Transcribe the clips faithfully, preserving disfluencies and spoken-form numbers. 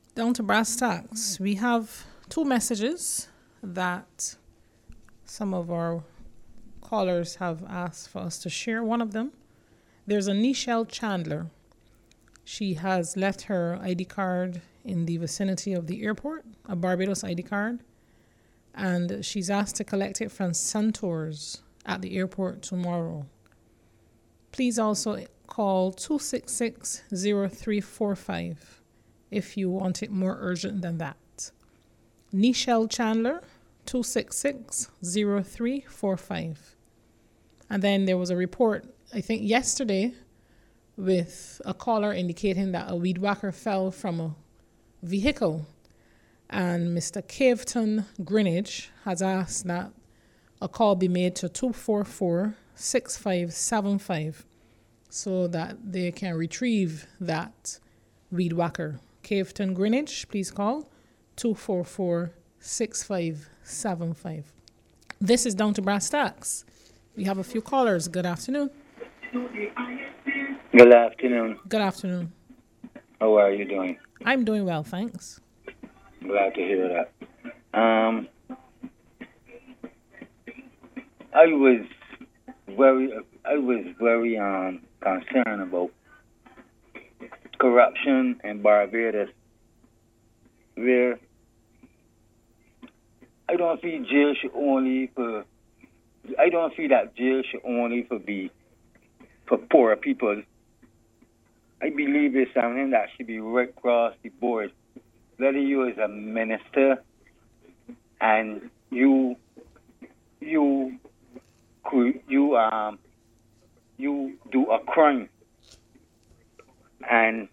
Down to brass tacks. We have two messages that some of our callers have asked for us to share. One of them, there's a Nichelle Chandler. She has left her I D card in the vicinity of the airport, a Barbados I D card, and she's asked to collect it from Centaurs at the airport tomorrow. Please also call two six six, zero three four five if you want it more urgent than that. Nichelle Chandler, two six six, zero three four five. And then there was a report, I think yesterday, with a caller indicating that a weed whacker fell from a vehicle. And Mister Caveton Greenwich has asked that a call be made to two four four, six five seven five so that they can retrieve that weed whacker. Caveton Greenwich, please call two four four, six five seven five. This is Down to Brass Tacks. We have a few callers. Good afternoon. Good afternoon. Good afternoon. How are you doing? I'm doing well, thanks. Glad to hear that. Um, I was very, I was very um concerned about corruption in Barbados, where I don't feel jail should only for, I don't feel that jail should only for be for poor people. I believe it's something that should be right across the board. Whether you is a minister and you you you um you do a crime and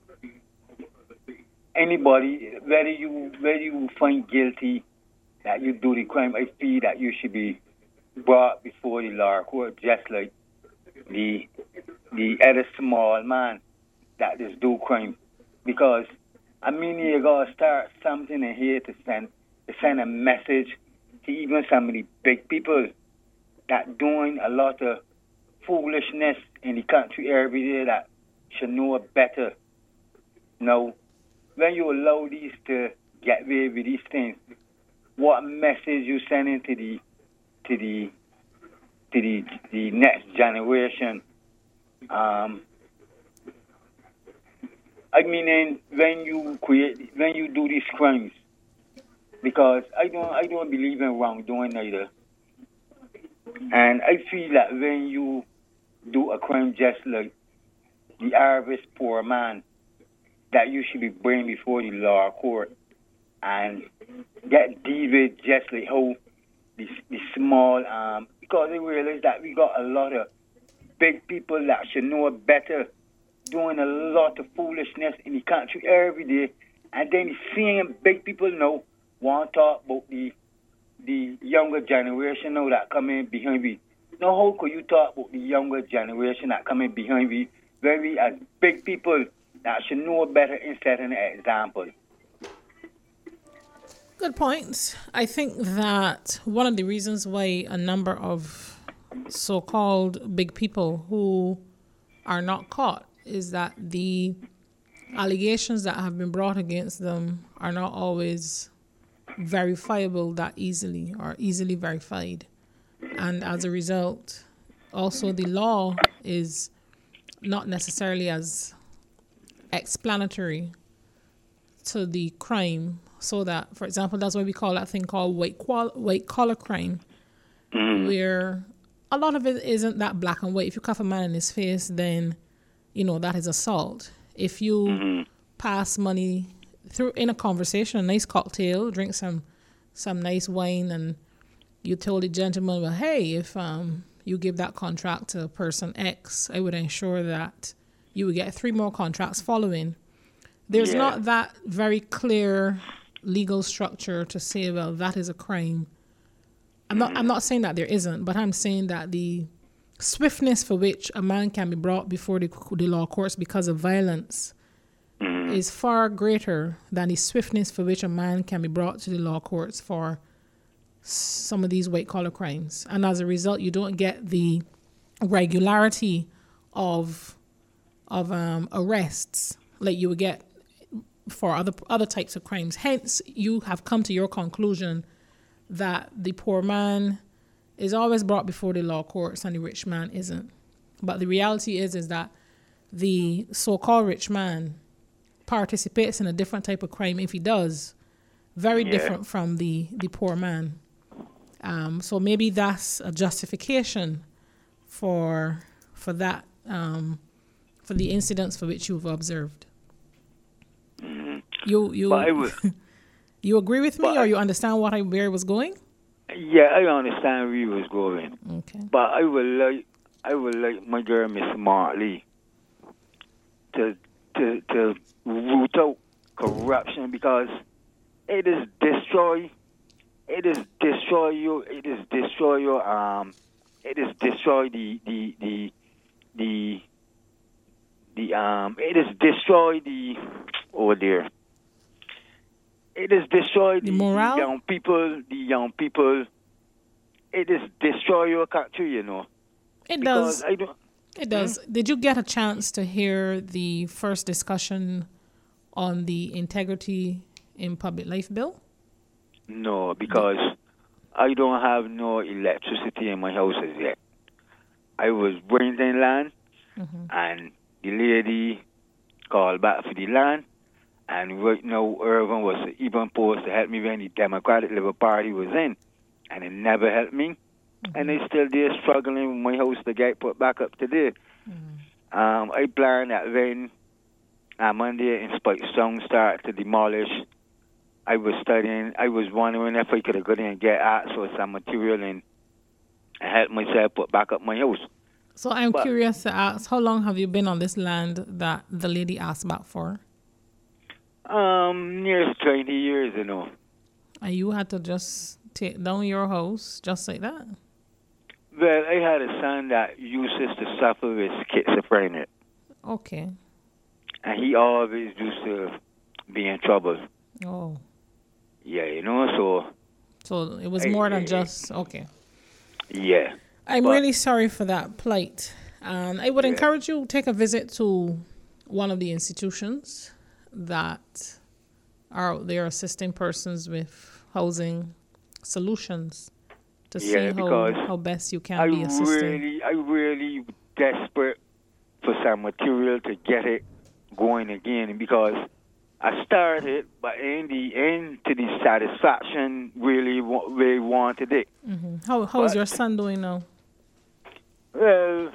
anybody whether you whether you find guilty that you do the crime, I feel that you should be brought before the law court just like the the other small man that just do crime. Because I mean, you gotta start something in here to send to send a message to even some of the big people that doing a lot of foolishness in the country every day that should know better. Now, when you allow these to get away with these things, what message you sending to the to the to the the next generation? Um, I mean, when you create, when you do these crimes, because I don't, I don't believe in wrongdoing either, and I feel that when you do a crime just like the average poor man, that you should be brought before the law court and get deal with just like how the, the small, um, because they realize that we got a lot of big people that should know better, doing a lot of foolishness in the country every day, and then seeing big people now want to talk about the the younger generation now that come in behind me. Now, how could you talk about the younger generation that come in behind me when we as big people that should know better in setting an example? Good point. I think that one of the reasons why a number of so-called big people who are not caught is that the allegations that have been brought against them are not always verifiable that easily or easily verified. And as a result, also the law is not necessarily as explanatory to the crime, so that, for example, that's why we call that thing called white qual- white collar crime, mm. where a lot of it isn't that black and white. If you cuff a man in his face, then, you know, that is assault. If you mm-hmm. pass money through in a conversation, a nice cocktail, drink some some nice wine, and you told the gentleman, well, hey, if um you give that contract to person X, I would ensure that you would get three more contracts following. There's yeah. not that very clear legal structure to say, well, that is a crime. I'm not I'm not saying that there isn't, but I'm saying that the swiftness for which a man can be brought before the, the law courts because of violence mm. is far greater than the swiftness for which a man can be brought to the law courts for some of these white-collar crimes. And as a result, you don't get the regularity of of um, arrests like you would get for other other types of crimes. Hence, you have come to your conclusion that the poor man is always brought before the law courts and the rich man isn't. But the reality is is that the so-called rich man participates in a different type of crime if he does, very Yeah. different from the, the poor man. Um, so maybe that's a justification for for that, um, for the incidents for which you've observed. You you But I would, you agree with me, but or I- you understand what I where it was going? yeah, I understand where you was going. Okay. But I would like, I would like my girl, Miss Martley, to to to root out corruption because it is destroy, it is destroy you, it is destroy your um, it is destroy the the the the the um, it is destroy the oh dear. It is destroy the, The morale? the young people, the young people. It is destroy your country, you know. It Because does. I don't. It does. Did you get a chance to hear the first discussion on the integrity in public life bill? No, because I don't have no electricity in my house as yet. I was renting land, and the lady called back for the land, and right now Irvin was even supposed to help me when the Democratic Labour Party was in, and it never helped me. And I still there struggling with my house to get put back up to date. Um, I plan that when on Monday Inspect Strong start to demolish, I was studying, I was wondering if I could have got in and get access to some material and help myself put back up my house. So I'm But- curious to ask, how long have you been on this land that the lady asked about for? Um, near twenty years, you know. And you had to just take down your house just like that? Well, I had a son that used to suffer with schizophrenia, Okay. and he always used to be in trouble. Oh. Yeah, you know, so, So it was Hey, more than hey, just, okay. yeah. I'm But- really sorry for that plight. And I would Yeah. encourage you to take a visit to one of the institutions that are out there assisting persons with housing solutions to Yeah, see how, because how best you can I be assisting. really, I really desperate for some material to get it going again because I started, but in the end, to the satisfaction, really, wa- really wanted it. Mhm. How How's But- your son doing now? Well,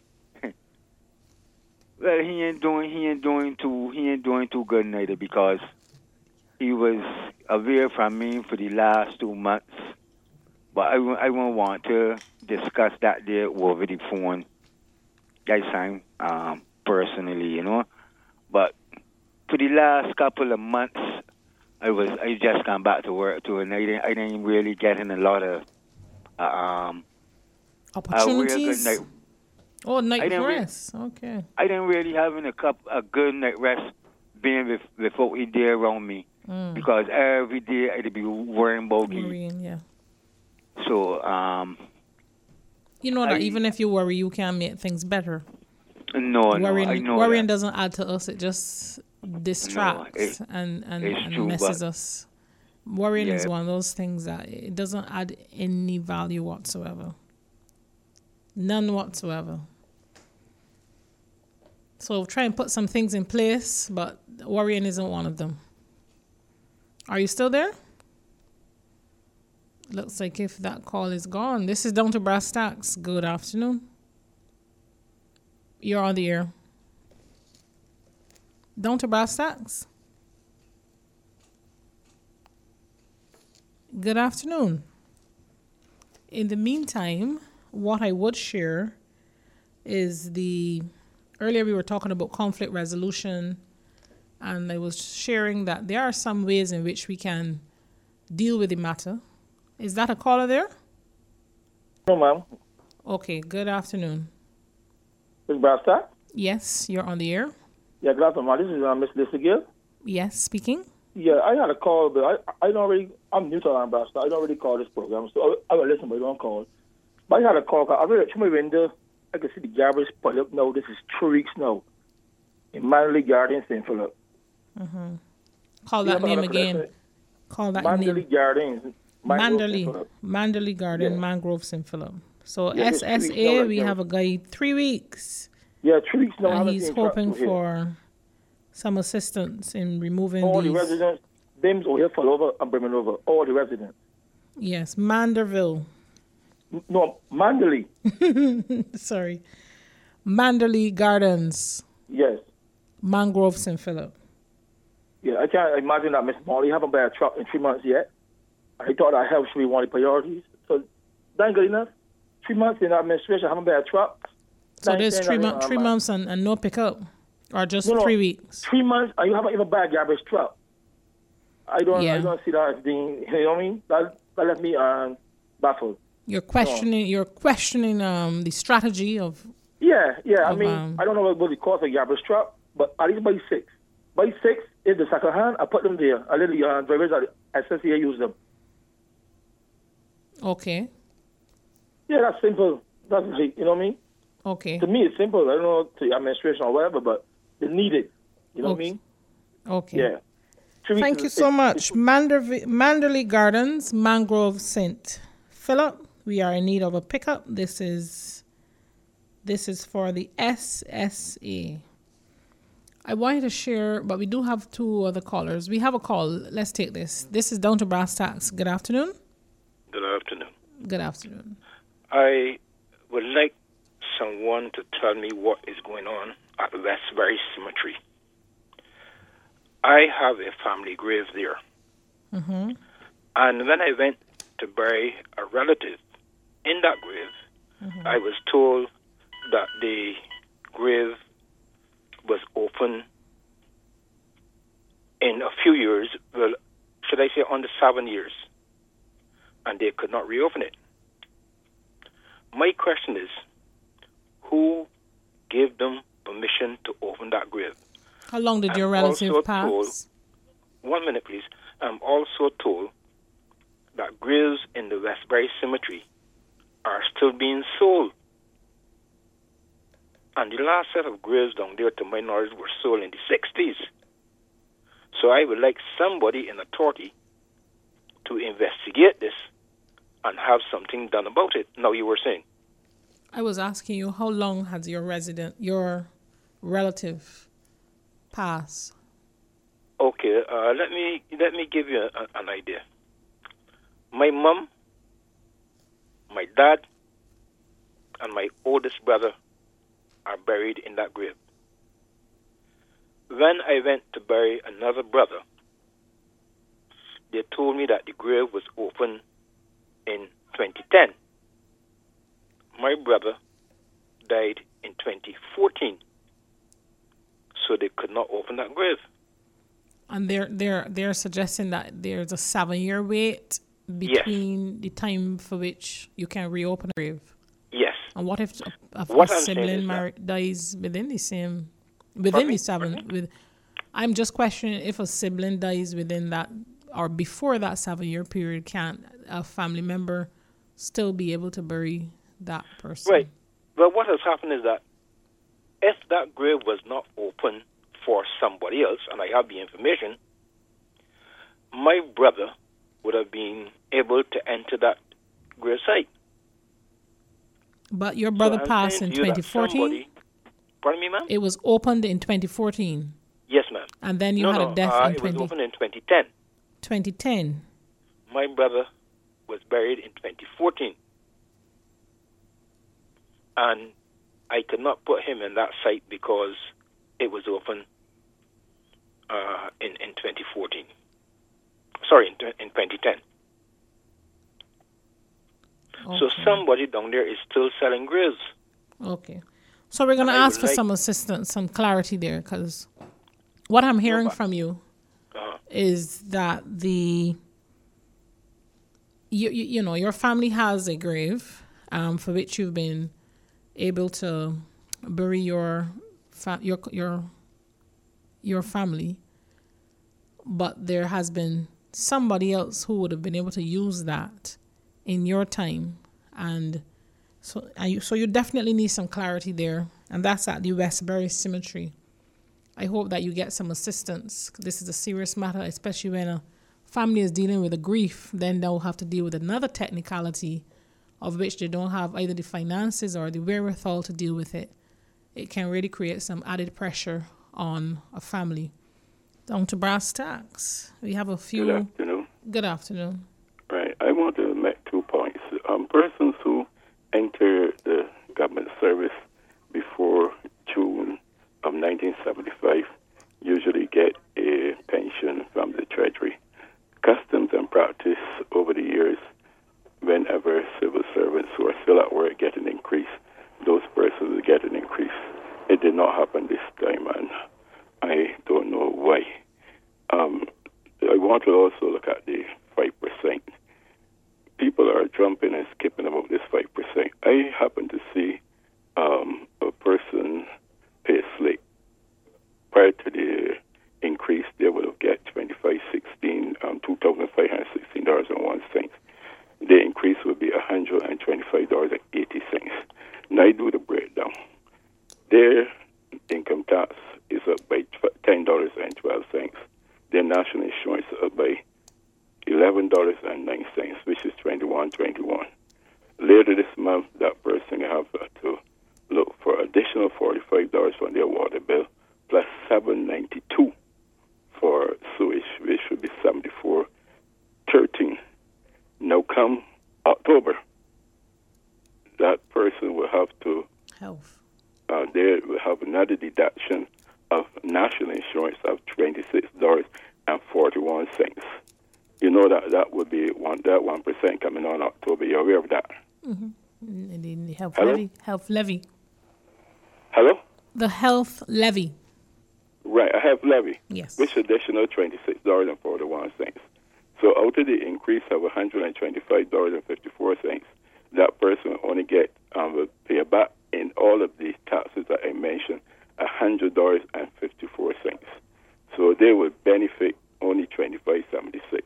well, he ain't doing, he ain't doing too, he ain't doing too good neither because he was away from me for the last two months. But I, won't- I won't want to discuss that there over the phone. That time, um, personally, you know. But for the last couple of months, I was, I just come back to work too, and I didn't, I didn't really get in a lot of, uh, um, a real good Opportunities? night. Oh, night I didn't re- rest. Okay. I didn't really having a cup a good night rest being with without he there around me because every day I'd be worrying about him. Worrying, yeah. So um You know that I- even if you worry, you can make things better. no, no, worrying I know worrying that. doesn't add to us. It just distracts it- and, and, it's and true, messes but- us. Worrying is Yeah. one of those things that it doesn't add any value whatsoever. None whatsoever. So try and put some things in place, but worrying isn't one of them. Are you still there? Looks like if that call is gone. This is Down to Brass Tacks. Good afternoon. You're on the air. Down to Brass Tacks. Good afternoon. In the meantime, what I would share is the earlier we were talking about conflict resolution, and I was sharing that there are some ways in which we can deal with the matter. Is that a caller there? No, ma'am. Okay, good afternoon. Miss Brasta? Yes, you're on the air. Yeah, good afternoon, ma'am. This is uh, Miss Lisa Gill. Yes, speaking. Yeah, I had a call, but I I don't really, I'm new to Alan Brasta. I don't really call this program, so I, I will listen, but I don't call. But I had a call, 'cause I really, through my window, I can see the garbage pile up now. This is three weeks now. In Manley Garden, Saint Philip. Mm-hmm. Call You that have name another again. place, Call that Manderley name. Gardens. Manderley. Manderley Garden, Yeah. Mangrove Saint Philip. So Yeah, just three weeks now, S S A, like, we yeah. have a guy three weeks. Yeah, three weeks now. I And haven't he's seen trucks hoping over here. for some assistance in removing All the these. residents, Bims over here fall over and bring over. All the residents. Yes, Manderville. N- No, Manderley. Sorry. Manderley Gardens, Yes. Mangrove Saint Philip. Yeah, I can't imagine that Miss Molly haven't bought a truck in three months yet. I thought that health should be one of the priorities. So, that ain't good enough. Three months in the administration, haven't bought a truck. So That ain't there's saying three, nothing, mo- uh, three man. months and, and no pickup? Or just No, no. three weeks? Three months and you haven't even bought a garbage truck. I don't, Yeah. I don't see that as being, you know what I mean? That, that left me um, baffled. You're questioning you're questioning um the strategy of Yeah, yeah. I Of, mean, um, I don't know what the cost of a garbage truck, but at least buy six. Buy six is the second hand. I put them there. I let the uh, drivers at S S A use them. okay. Yeah, that's simple. That's like, you know what I mean? Okay. To me, it's simple. I don't know to the administration or whatever, but they need it. You know Okay. what I mean? Okay. Yeah. Three weeks Thank is- you so is- much. Manderv- Manderley Gardens, Mangrove Saint Philip. We are in need of a pickup. This is this is for the S S A. I wanted to share, but we do have two other callers. We have a call. Let's take this. This is Down to Brass Tacks. Good afternoon. Good afternoon. Good afternoon. I would like someone to tell me what is going on at Westbury Cemetery. I have a family grave there. Mm-hmm. And when I went to bury a relative in that grave, mm-hmm. I was told that the grave was open in a few years, well, should I say under seven years, and they could not reopen it. My question is, who gave them permission to open that grave? How long did your I'm relative also pass? told- One minute, please. I'm also told that graves in the Westbury Cemetery are still being sold. And the last set of graves down there, to my knowledge, were sold in the sixties. So I would like somebody in authority to investigate this and have something done about it. Now, you were saying. I was asking you, how long has your resident, your relative, passed? Okay, uh, let me let me give you a, an idea. My mom, my dad, and my oldest brother are buried in that grave. When I went to bury another brother, they told me that the grave was open in twenty ten. My brother died in twenty fourteen, so they could not open that grave. And they're they're they're suggesting that there's a seven year wait between the time for which you can reopen a grave. Yes. And what if a, a, What a I'm saying sibling is mar- dies within the same within Pardon the me? seven? Pardon With, I'm just questioning if a sibling dies within that or before that seven year period, can a family member still be able to bury that person? Right. But what has happened is that if that grave was not open for somebody else, and I have the information, my brother would have been able to enter that grave site. But your brother So I'm passed saying in to you that twenty fourteen. somebody- Pardon me, ma'am? It was opened in twenty fourteen, Yes, ma'am. and then you no, had no, a death uh, in it was 20, opened in twenty ten. twenty ten. My brother was buried in twenty fourteen. And I could not put him in that site because it was open uh, in, in twenty fourteen. Sorry, in, in twenty ten. So Okay. somebody down there is still selling graves. Okay. So we're going to I ask would for like- some assistance, some clarity there, because what I'm hearing but- from you Uh-huh. is that the you, you you know your family has a grave um, for which you've been able to bury your fa- your your your family, but there has been somebody else who would have been able to use that in your time, and so and you, so you definitely need some clarity there, and that's at the Westbury Cemetery. I hope that you get some assistance. This is a serious matter, especially when a family is dealing with a grief. Then they'll have to deal with another technicality of which they don't have either the finances or the wherewithal to deal with it. It can really create some added pressure on a family. Down to brass tacks. We have a few... Good afternoon. Good afternoon. Right. I want to make two points. Um, persons who enter the government service before June of nineteen seventy-five usually get a pension from the Treasury. Customs and practice over the years, whenever civil servants who are still at work get an increase, those persons get an increase. It did not happen this time, and I don't know why. Um, I want to also look at the five percent. People are jumping and skipping about this five percent. I happen to see um, a person pay slip. Prior to the increase, they would have get twenty-five sixteen, um, two thousand five hundred sixteen dollars and one cent. The increase would be one hundred twenty-five dollars and eighty cents. Now I do the breakdown. Their income tax is up by ten dollars and twelve cents. Their national insurance is up by eleven dollars and nine cents, which is twenty-one twenty-one. Later this month, that person will have to look for additional forty-five dollars from their water bill, plus seven ninety-two for sewage, which should be seventy-four thirteen. Now come October, that person will have to Health. Uh, they will have another deduction of national insurance of twenty-six dollars and forty-one cents. You know that that would be one that one percent coming on October. You're aware of that? Mm-hmm. The health Hello? levy. Health levy. Hello? The health levy. Right, I have levy. Yes. Which additional twenty-six dollars and forty-one cents. So out of the increase of one hundred twenty-five dollars and fifty-four cents, that person will only get um, will pay back in all of the taxes that I mentioned one hundred dollars and fifty-four cents. So they will benefit only twenty-five seventy-six.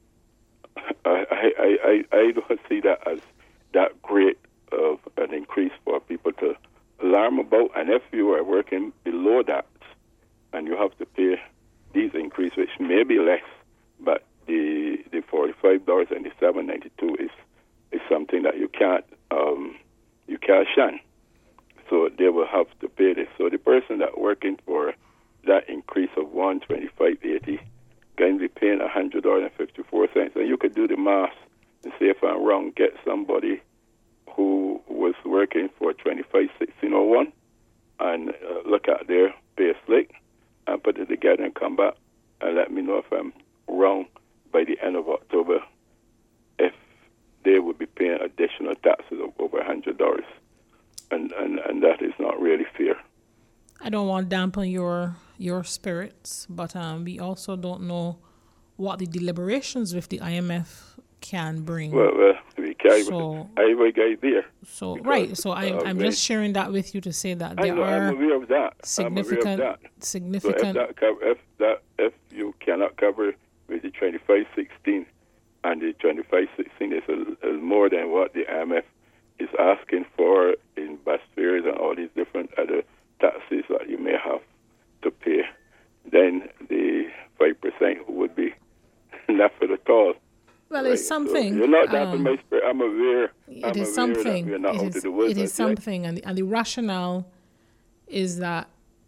I, I, I, I don't see that as that great of an increase for people to alarm about. And if you are working below that and you have to pay these increases, which may be less, but the the forty-five dollars and the seven ninety-two is is something that you can't um, you can't shun. So they will have to pay this. So the person that working for that increase of one twenty-five eighty going to be paying one hundred dollars and fifty-four cents. And you could do the math and say if I'm wrong, get somebody who was working for twenty-five sixteen oh one and uh, look at their pay slip and put it together and come back and let me know if I'm wrong by the end of October, if they would be paying additional taxes of over one hundred dollars. And, and, and that is not really fair. I don't want to dampen your your spirits, but um, we also don't know what the deliberations with the I M F can bring. Well, well we can't so, I will get there. So because, right, so I, uh, I'm when, just sharing that with you to say that there I know, are I'm aware of that. significant, I'm aware of that. significant. So if that, cover, if that if you cannot cover with the twenty-five sixteen, and the twenty-five sixteen is, a, is more than what the I M F is asking for in bus fares and all these different other taxes that you may have to pay, then the five percent would be nothing at all. Well, right? it's something. So you're not that um, my spirit. I'm aware. It I'm is aware something. That we're not it out is, of the woods it is yet. something, and the, and the rationale is that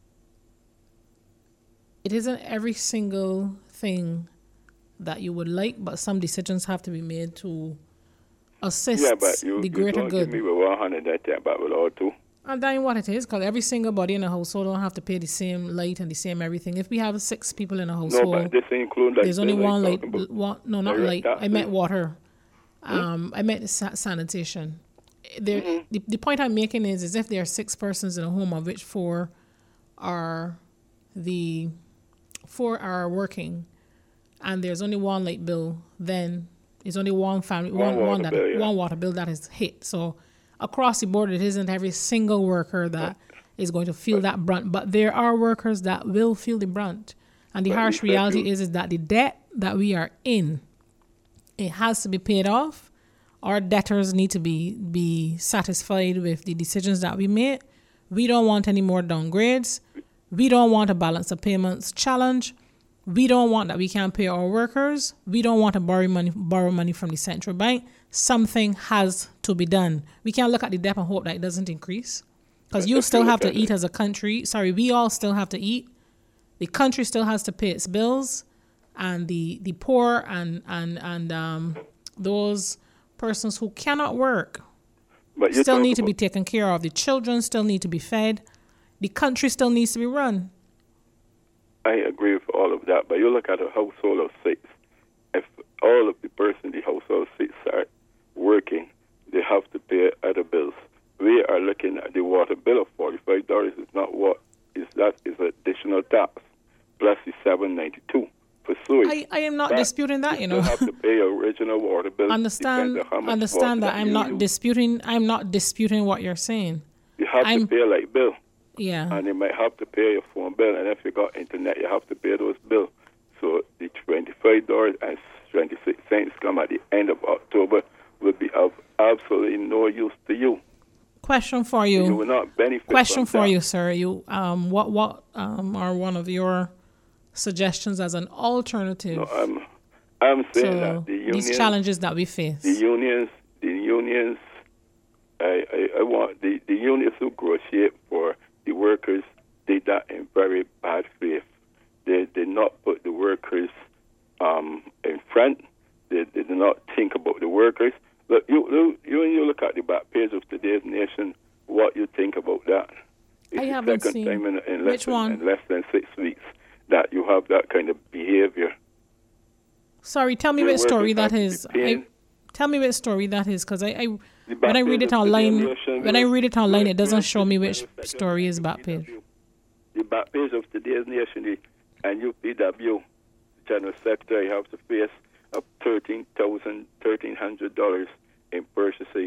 it isn't every single thing that you would like, but some decisions have to be made to assist yeah, but you, the you greater don't good. give me with one hundred that time, but with all two. And that's what it is, because every single body in a household don't have to pay the same light and the same everything. If we have six people in a household, No, but this includes like there's only like one light. about One, no, not direct light. I meant taxes. water. Hmm? Um, I meant sa- sanitation. There, Mm-hmm. the, the point I'm making is, is if there are six persons in a home, of which four are the four are working, and there's only one light bill, then it's only one family, One one one, water that bill, yeah. one water bill that is hit. So across the board, it isn't every single worker that is going to feel that brunt, but there are workers that will feel the brunt. And the But harsh you said reality you- is, is that the debt that we are in, it has to be paid off. Our debtors need to be be satisfied with the decisions that we made. We don't want any more downgrades. We don't want a balance of payments challenge. We don't want that we can't pay our workers. We don't want to borrow money, borrow money from the central bank. Something has to be done. We can't look at the debt and hope that it doesn't increase. Because you still have to eat as a country. Sorry, we all still have to eat. The country still has to pay its bills. And the, the poor and, and, and um, those persons who cannot work But you still talk need to be about- taken care of. The children still need to be fed. The country still needs to be run. I agree with all of that, but you look at a household of six. If all of the person in the household of six are working, they have to pay other bills. We are looking at the water bill of forty-five dollars. Is not what is that is additional tax plus the seven ninety-two for sewage. I, I am not That- disputing that, you know. You have to pay your original water bill. Understand depends on how much understand water that I'm you not use. disputing I'm not disputing what you're saying. You have I'm- to pay like bill. Yeah. And you might have to pay your phone bill, and if you got internet, you have to pay those bills. So the twenty-five dollars and twenty-six cents come at the end of October will be of absolutely no use to you. Question for You you. will not benefit. Question from for that. you, sir. You um what what um are one of your suggestions as an alternative No, I'm, I'm saying to that the unions, these challenges that we face? the unions, the unions, I, I, I want the, the unions who negotiate for the workers did that in very bad faith. They did not put the workers um, in front. They, they did not think about the workers. Look, you, you, you when you look at the back page of today's Nation, what you think about that? It's I the haven't second seen. time in, in, less Which than, one? in less than six weeks that you have that kind of behavior. Sorry, tell me The what story workers that have to be is. I, paying. tell me what story that is, because I, I The when I back read page it of today's online, Nation, when I read it online, will- it doesn't will- show me will- which will- story is back page. The back page of today's Nation, the- and U P W, General Secretary, have to face up thirteen thousand, thirteen hundred dollars in purchases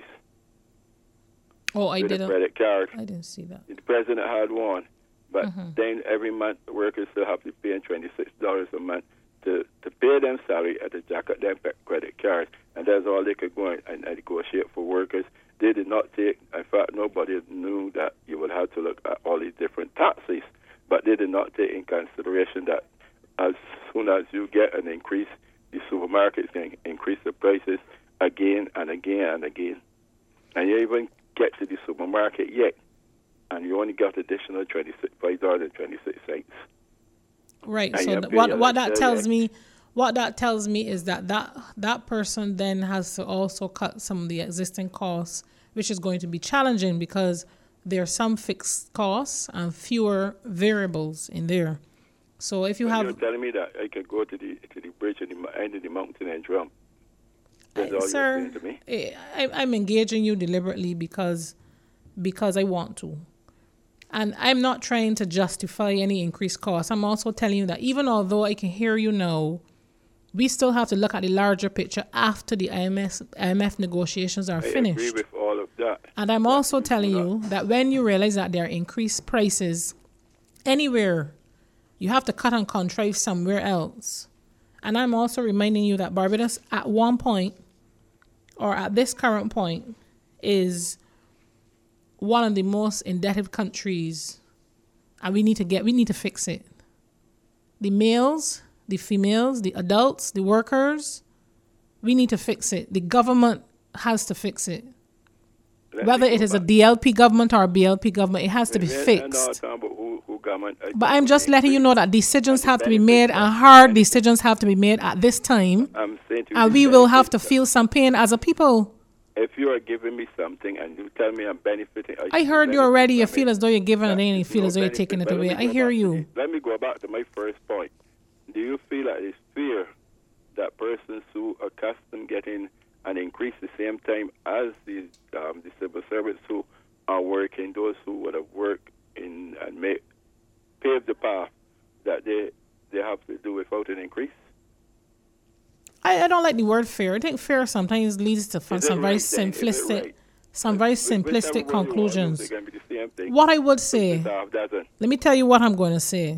Oh, I with a didn't. credit card. I didn't see that. The president had one, but Mm-hmm. then every month the workers still have to pay twenty-six dollars a month to, to pay them salary at the jack of them credit card, and that's all they could go and, and negotiate for workers. They did not take, in fact, nobody knew that you would have to look at all these different taxes, but they did not take in consideration that as soon as you get an increase, the supermarkets can increase the prices again and again and again. And you even get to the supermarket yet, and you only got additional twenty-five dollars and twenty-six cents. Right. And So you th- pay what your what that like, tells uh, me, what that tells me is that, that that person then has to also cut some of the existing costs, which is going to be challenging because there are some fixed costs and fewer variables in there. So if you You're have, telling me that I could go to the to the bridge at the mo- end of the mountain and drum. That's all sir, you're saying to me. eh, I, I'm engaging you deliberately because because I want to. And I'm not trying to justify any increased costs. I'm also telling you that even although I can hear you now, we still have to look at the larger picture after the I M F, I M F negotiations are I finished. agree with all of that. And I'm also telling you that when you realize that there are increased prices anywhere, you have to cut and contrive somewhere else. And I'm also reminding you that Barbados at one point, or at this current point, is one of the most indebted countries, and we need to get we need to fix it. The males, the females, the adults, the workers, we need to fix it. The government has to fix it. Let Whether me it go is a back. D L P government or a B L P government, it has to be And- and fixed. all the time about who- who government- I But think I'm just the letting you know increase- that decisions and the have to be benefits made, of- and hard decisions have to be made at this time, I'm saying to you, and the we will have to benefits- feel some pain as a people. If you are giving me something and you tell me I'm benefiting, I should heard you benefit already. You from feel it. as though you're giving it, That and you is feel no as though you're benefit. taking it But let away. me I go hear back to you. the- Let me go back to my first point. Do you feel that it's fair that persons who are accustomed getting an increase the same time as the um, the civil servants who are working, those who would have worked in and made, paved the path, that they they have to do without an increase? I, I don't like the word fair. I think fair sometimes leads to fun, Is it some very right then? Is it simplistic, right? some very Which- whichever simplistic way you want, conclusions. They're going to be the same thing. What I would say, It's half dozen. let me tell you what I'm going to say.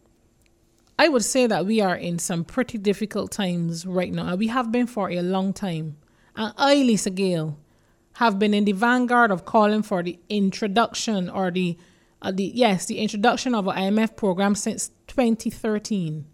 I would say that we are in some pretty difficult times right now, and we have been for a long time. And I, Lisa Gale, have been in the vanguard of calling for the introduction or the uh, the yes, the introduction of an I M F program since twenty thirteen.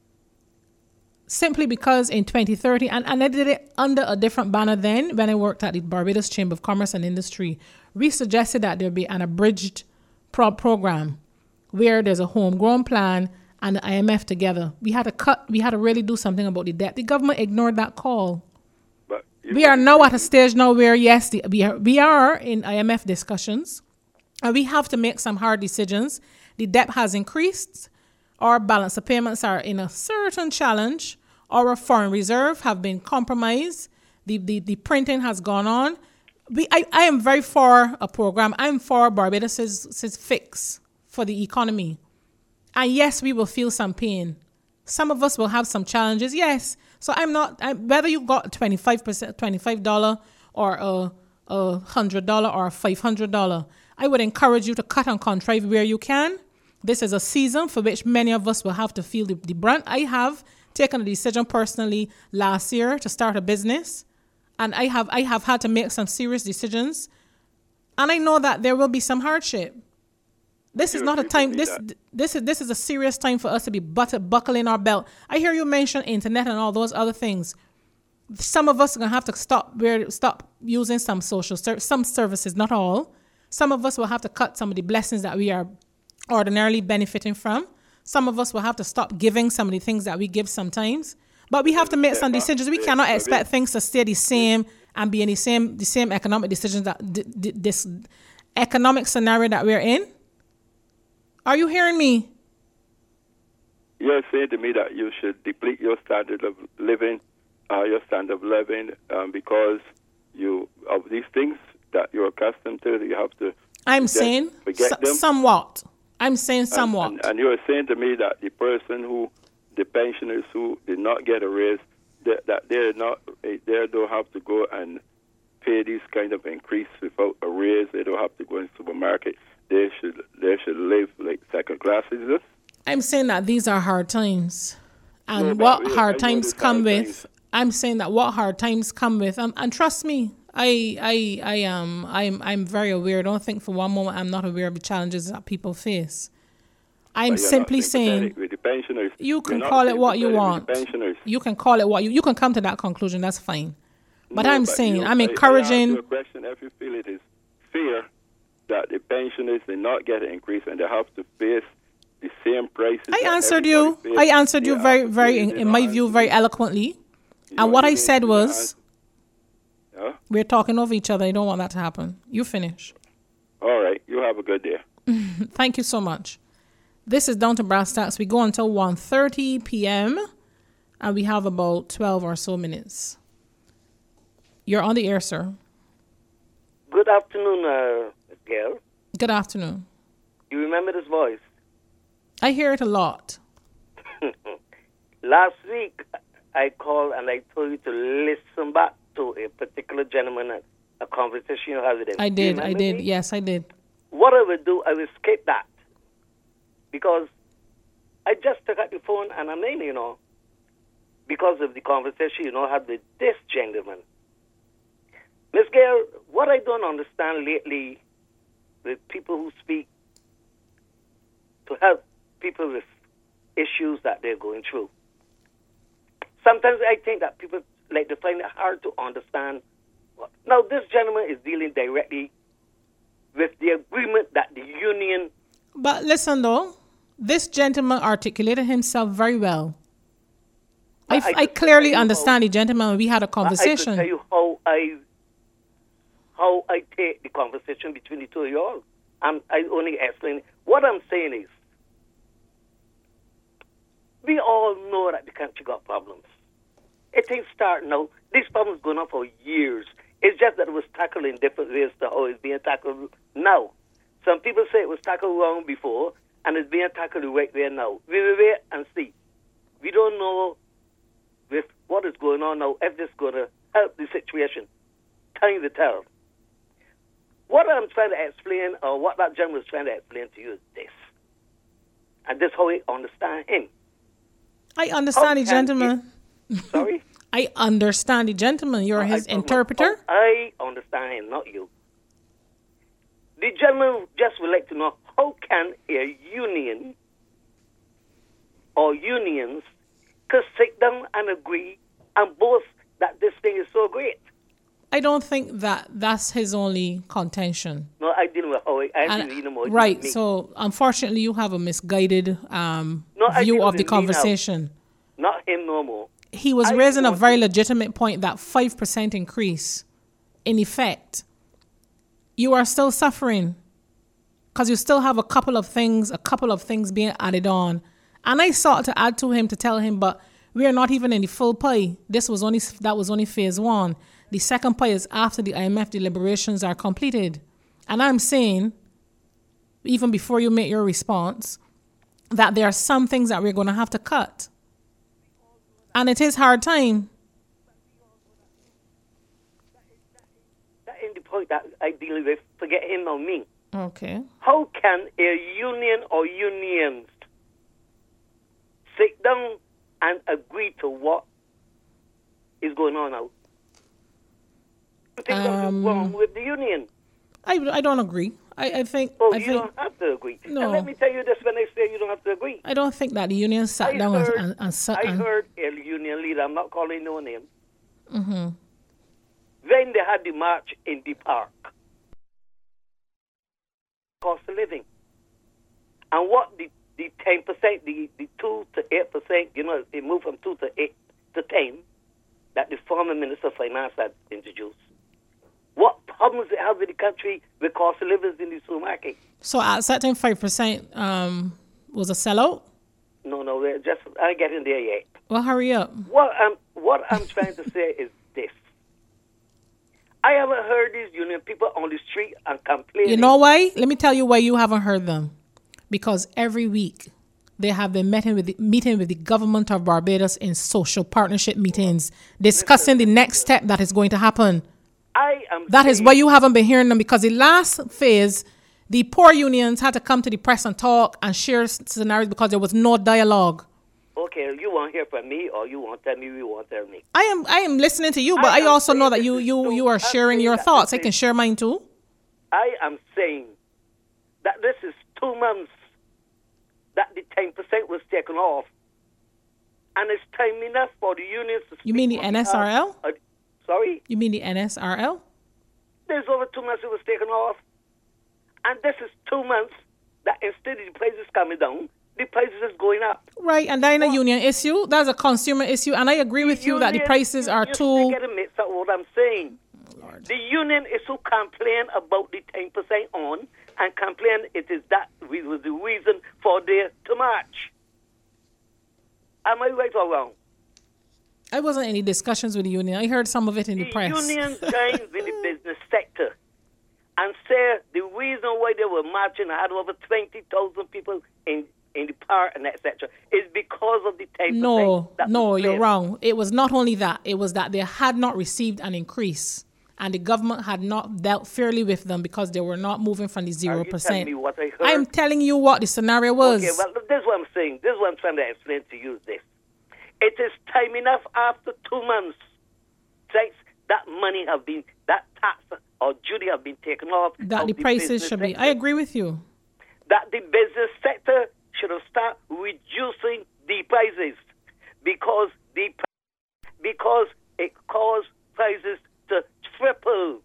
Simply because in twenty thirteen, and, and I did it under a different banner then when I worked at the Barbados Chamber of Commerce and Industry, we suggested that there be an abridged pro- program where there's a homegrown plan and the I M F together. We had to cut, we had to really do something about the debt. The government ignored that call. But we are now at a stage now where, yes, the, we, are, we are in I M F discussions and we have to make some hard decisions. The debt has increased. Our balance of payments are in a certain challenge. Our foreign reserve have been compromised. The, the, the printing has gone on. We, I, I am very for a program. I'm for Barbados' fix for the economy. And yes, we will feel some pain. Some of us will have some challenges. Yes. So I'm not, I, whether you got twenty-five percent, twenty-five dollars or a, a one hundred dollars or a five hundred dollars, I would encourage you to cut and contrive where you can. This is a season for which many of us will have to feel the, the brunt. I have taken a decision personally last year to start a business. And I have I have had to make some serious decisions. And I know that there will be some hardship. This is not a time, this this is this is a serious time for us to be butter, buckling our belt. I hear you mention internet and all those other things. Some of us are going to have to stop where stop using some social ser- some services, not all. Some of us will have to cut some of the blessings that we are ordinarily benefiting from. Some of us will have to stop giving some of the things that we give sometimes. But we have to make some decisions. We cannot expect things to stay the same and be in the same the same economic decisions that d- d- this economic scenario that we're in. Are you hearing me? You're saying to me that you should deplete your standard of living, uh, your standard of living, um, because you of these things that you're accustomed to. You have to. I'm saying forget s- them. somewhat. I'm saying somewhat. And, and, and you're saying to me that the person who, the pensioners who did not get a raise, that, that they're not, they don't have to go and pay these kind of increase without a raise. They don't have to go in the supermarket. They should, they should live like second class citizens. I'm saying that these are hard times, and No, what but hard I know times these come hard with. times. I'm saying that what hard times come with, um, and trust me, I, I, I am, I'm, I'm very aware. Don't think for one moment I'm not aware of the challenges that people face. I'm But you're simply not sympathetic saying with the pensioners. you You're can not call it what you sympathetic want. with the pensioners. You can call it what you you can come to that conclusion. That's fine. But No, I'm but saying you- I'm I- encouraging. I ask you a question: if you feel it is fair that the pensioners did not get an increase and they have to face the same prices. I that answered you. everybody I answered you pays, very, yeah, very, in, you in my did view, not very answer. eloquently. You And what I didn't said answer. was, Huh? we're talking over each other. I don't want that to happen. You finish. All right. You have a good day. Thank you so much. This is Down to Brass Tacks. We go until one thirty p.m. and we have about twelve or so minutes. You're on the air, sir. Good afternoon, uh, Miz Gail. Good afternoon. You remember this voice? I hear it a lot. Last week, I called and I told you to listen back to a particular gentleman, a, a conversation you had with him. I Do you did. I remember did. me? Yes, I did. What I will do, I will skip that. Because I just took out the phone and I mean, you know, because of the conversation, you know, I had with this gentleman. Miss Gail, what I don't understand lately with people who speak to help people with issues that they're going through. Sometimes I think that people like to find it hard to understand. What, now, this gentleman is dealing directly with the agreement that the union. But listen, though, this gentleman articulated himself very well. I, I I, could clearly tell you understand how- the gentleman. We had a I conversation. could tell you how I how I take the conversation between the two of you all. I'm, I only explain. What I'm saying is, we all know that the country got problems. It ain't starting now. These problems going on for years. It's just that it was tackled in different ways to how it's being tackled now. Some people say it was tackled wrong before, and it's being tackled the right way now. We will wait and see. We don't know with what is going on now if this is going to help the situation. Time to tell. What I'm trying to explain, or what that gentleman was trying to explain to you is this. And this is how I understand him. I understand the How can gentleman. Sorry? I understand the gentleman. You're I his don't know. interpreter. I understand him, not you. The gentleman just would like to know how can a union or unions could sit down and agree and boast that this thing is so great? I don't think that that's his only contention. No, I didn't know how I And- didn't know more. right. Me. So unfortunately, you have a misguided um, No, I view deal of the with me now. conversation. Not him no more. He was I raising a want very to- legitimate point that five percent increase, in effect, you are still suffering because you still have a couple of things, a couple of things being added on. And I sought to add to him to tell him, but we are not even in the full pie. This was only that was only phase one. The second pie is after the I M F deliberations are completed. And I'm saying, even before you make your response, that there are some things that we're going to have to cut. And it is hard time. That ain't the point that I deal with. Forget him or me. Okay. How can a union or unions sit down and agree to what is going on now? You think something's Um, wrong with the union? I, I don't agree. I, I think Oh, I you think don't have to agree. No. And let me tell you this when I say you don't have to agree. I don't think that the union sat I down heard, and, and, and, sat I and heard a union leader, I'm not calling no name, mm-hmm. when they had the march in the park, cost of living. And what the, the ten percent, the, the two to eight percent, you know, it moved from two to eight to ten, that the former Minister of Finance had introduced. What problems it have with the country with cost of living in the supermarket? So at certain five percent um was a sellout. No, no, we're just I ain't getting there yet. Well, hurry up. What I'm what I'm trying to say is this. I haven't heard these union people on the street and complaining. You know why? Let me tell you why you haven't heard them. Because every week they have been meeting with the, meeting with the government of Barbados in social partnership meetings, discussing the next step that is going to happen. I am That is saying- why you haven't been hearing them, because the last phase, the poor unions had to come to the press and talk and share scenarios because there was no dialogue. Okay, you won't hear from me, or you won't tell me, you won't tell me. I am I am listening to you, but I I, am also know saying that this you is you true. you are I'm sharing saying your that thoughts. I this can is- share mine too. I am saying that this is two months that the ten percent was taken off, and it's time enough for the unions to. You mean speak the on N S R L? behalf- Uh, sorry, You mean the N S R L? there's over two months it was taken off, and this is two months that instead of the prices coming down, the prices is going up. Right, and that ain't a union issue. That's a consumer issue, and I agree with you that the Union- prices you- are you too. still get a mix up what I'm saying. Lord. The union is who complain about the ten percent on and complain it is that we- was the reason for their to march. Am I right or wrong? I wasn't in any discussions with the union. I heard some of it in the, The press. union joins in the business sector and say the reason why they were marching, I had over twenty thousand people in, in the park and et cetera, is because of the ten percent. No, that no, was you're placed. wrong. It was not only that. It was that they had not received an increase, and the government had not dealt fairly with them because they were not moving from the Are zero you telling percent. me what I heard? I am telling you what the scenario was. Okay, well, this is what I'm saying. This is what I'm trying to explain to you. This. It is time enough after two months since that money have been, that tax or duty have been taken off. that of the prices business should be. sector. I agree with you. That the business sector should have started reducing the prices because the because it caused prices to triple.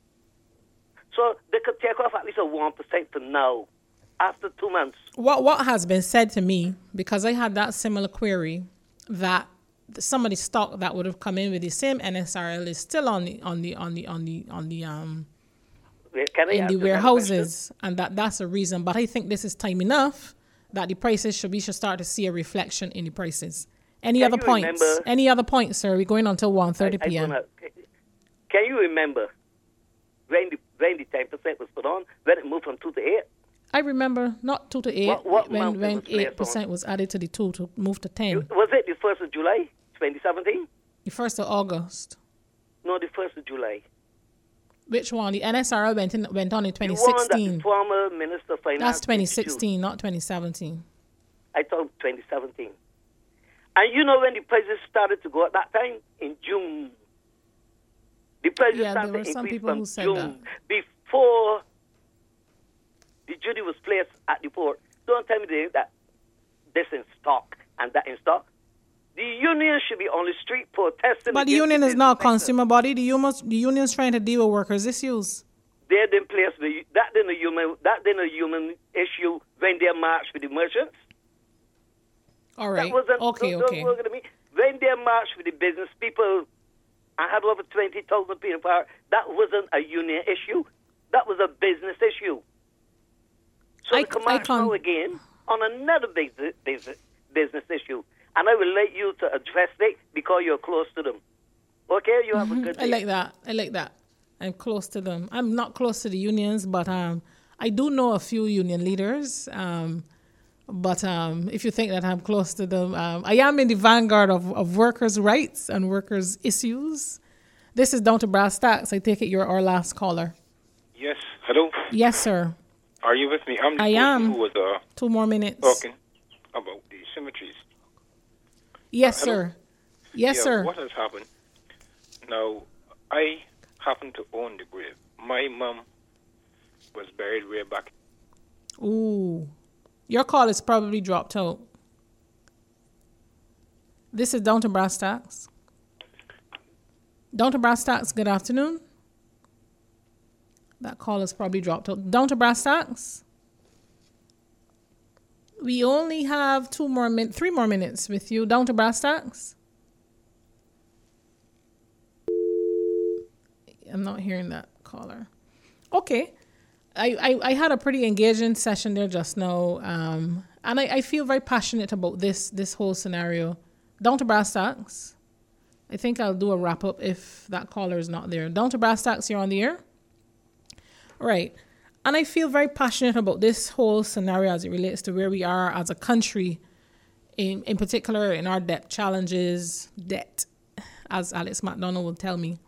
So they could take off at least a one percent for now after two months. What what has been said to me, because I had that similar query, that some of the stock that would have come in with the same N S R L is still on the on the on the on the on the um Wait, Can I in ask the you that warehouses, and that that's a reason. But I think this is time enough that the prices should we should start to see a reflection in the prices. Any Can other you points? remember- Any other points, sir? We're going until one thirty question? I- I p.m. wanna- Can you remember when the when the ten percent was put on, when it moved from two to eight? I remember not two to eight What- what when month it when was placed eight percent was added to the two to move to ten. Was it the first of July, twenty seventeen? The first of August. No, the first of July. Which one? The N S R L went in, went on in twenty The one that sixteen. the former Minister of Finance. That's twenty introduced. sixteen, not twenty seventeen. I thought twenty seventeen. And you know when the prices started to go at that time? In June. The prices Yeah, there started were to some increase people from who said June. that. Before the jury was placed at the port. Don't tell me that this in stock and that in stock. The union should be on the street protesting. But the union is not a consumer body. The union, the union is trying to deal with workers' issues. They didn't place the that didn't a human that didn't a human issue when they marched with the merchants. All right. That wasn't, okay. don't, Okay. don't when they marched with the business people, I had over twenty thousand people per hour. That wasn't a union issue. That was a business issue. So I, we come I out now again on another business, business business issue. And I will let you to address it because you're close to them. Okay? You have mm-hmm. a good day. I like that. I like that. I'm close to them. I'm not close to the unions, but um, I do know a few union leaders. Um, but um, if you think that I'm close to them, um, I am in the vanguard of, of workers' rights and workers' issues. This is Down to Brass Tacks. I take it you're our last caller. Yes. Hello? Yes, sir. Are you with me? I'm the I person am. who was uh, Two more minutes. talking about the cemeteries. Yes, Uh, hello? sir. Yes, yeah, sir. What has happened? Now, I happen to own the grave. My mom was buried way back. Ooh. Your call is probably dropped out. This is Down to Brass Tacks. Down to Brass Tacks, good afternoon. That call is probably dropped out. Down to Brass Tacks. We only have two more min, three more minutes with you. Down to Brass Tacks. I'm not hearing that caller. Okay. I, I, I had a pretty engaging session there just now. Um, and I, I feel very passionate about this this whole scenario. Down to Brass Tacks. I think I'll do a wrap up if that caller is not there. Down to Brass Tacks, you're on the air? Right. And I feel very passionate about this whole scenario as it relates to where we are as a country, in, in particular in our debt challenges, debt, as Alex McDonald will tell me.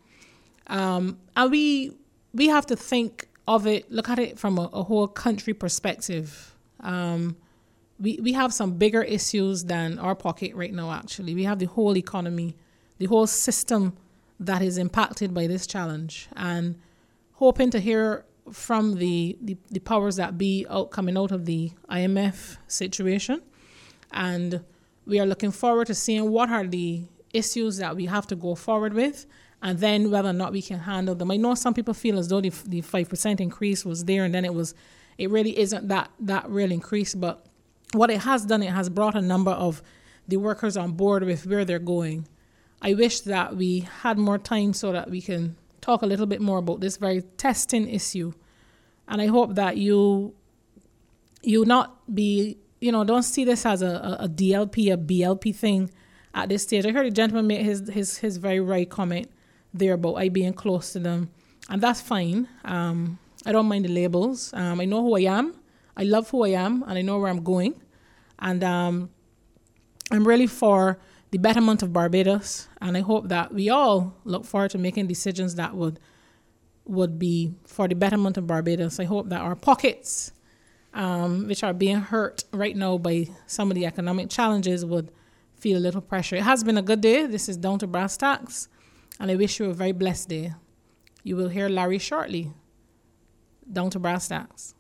Um, and we we have to think of it, look at it from a, a whole country perspective. Um, we, we have some bigger issues than our pocket right now, actually. We have the whole economy, the whole system that is impacted by this challenge. And hoping to hear from the, the, the powers that be out, coming out of the I M F situation. And we are looking forward to seeing what are the issues that we have to go forward with, and then whether or not we can handle them. I know some people feel as though the, the five percent increase was there, and then it was, it really isn't that, that real increase. But what it has done, it has brought a number of the workers on board with where they're going. I wish that we had more time so that we can talk a little bit more about this very testing issue. And I hope that you you not be, you know, don't see this as a, a, a D L P, a B L P thing at this stage. I heard a gentleman make his, his, his very right comment there about I being close to them. And that's fine. Um, I don't mind the labels. Um, I know who I am. I love who I am, and I know where I'm going. And um, I'm really for the betterment of Barbados, and I hope that we all look forward to making decisions that would would be for the betterment of Barbados. I hope that our pockets, um, which are being hurt right now by some of the economic challenges, would feel a little pressure. It has been a good day. This is Down to Brass Tacks, and I wish you a very blessed day. You will hear Larry shortly. Down to Brass Tacks.